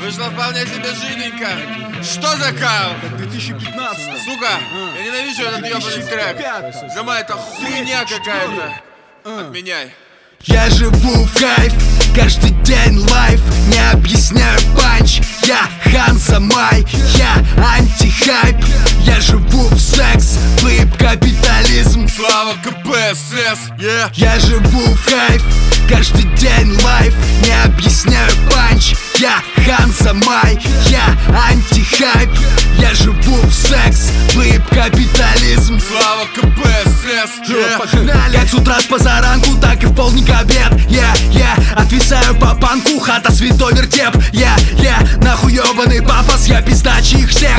Вышла вполне себе жиденько. Что за кал? 2015. Сука, я ненавижу этот ебаный трек. Жама, это хуйня какая-то. Отменяй. Я живу в кайф, каждый день лайф. Не объясняю панч. Я Ханза Май, я антихайп. Я живу в секс, выеб капитализм. Слава КПСС, yeah. Я живу в кайф, каждый день лайф. Не объясняю панч. Я Ханза Май, я антихайп. Я живу в секс, выеб капитализм. Слава КПСС, yeah. Погнали. Как с утра с позаранку, так и в полник обед. Я отвисаю по панку, хата святой вертеп. Я нахуй ебаный папас, я пиздачи их всех.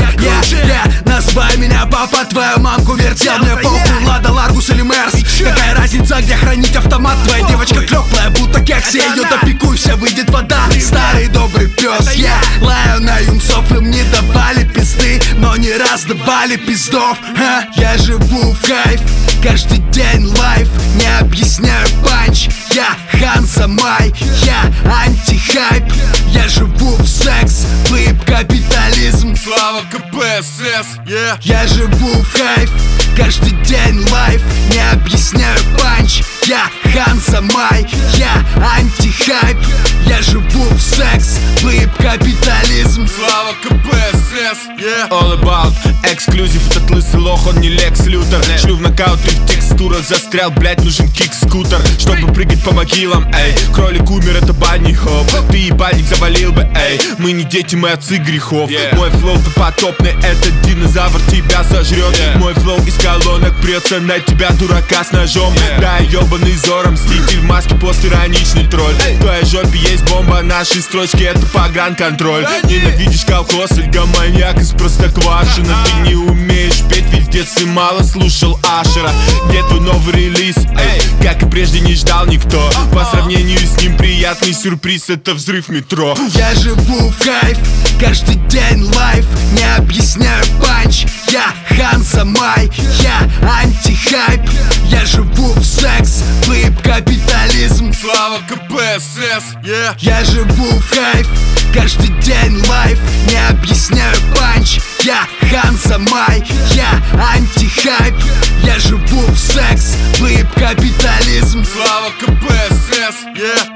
Я называй меня папа, твою мамку вертел. Мне похуй, Лада, Ларгус или Мерс. Какая разница, где хранить автомат? Твоя девочка клёплая, будто кекси. Ее допеку, вся выйдет вода. Старый добрый пес, я лаю на юнцов. Им не давали пизды, но не раз давали пиздов. Я живу в кайф, каждый день лайф. Не объясняю панч. Я Ханза Май, я антихайп. Я живу в секс, выеб капитализм. Слава КПСС, yeah. Я живу в кайф, каждый день лайф. Не объясняю панч. Я Ханза Май, я антихайп. Я живу в секс, выеб капитализм. Слава КПСС, yeah. All about эксклюзив, этот лысый лох, он не Лекс Лютер. Шлю в нокаут и в текстурах застрял, блять, нужен кик-скутер. Чтобы прыгать по могилам, эй. Кролик умер, это банни хоп. Ты ебальник завалил бы, эй. Мы не дети, мы отцы грехов, yeah. Мой флоу-то потопный, этот динозавр тебя сожрет, yeah. Мой флоу из колонок прется на тебя, дурака с ножом, yeah. Да, ебаный Зора, мститель в маске, постироничный тролль, hey. В твоей жопе есть бомба, наши строчки это погранконтроль, hey. Ненавидишь колхоз, гомоняк из Простоквашино. Ты не умеешь петь, ведь в детстве мало слушал Ашера. Где твой новый релиз, эй? Как и прежде не ждал никто. По сравнению с ним приятный сюрприз — это взрыв метро. Я живу в кайф, каждый день лайф. Не объясняю панч. Я Ханза Май, я антихайп. Я живу в секс, выеб капитализм. Слава КПСС, yeah. Я живу в кайф, каждый день лайф. Не объясняю панч. Я Ханза Май, я антихайп. Я живу в секс, выеб капитализм. Слава КПСС, yeah.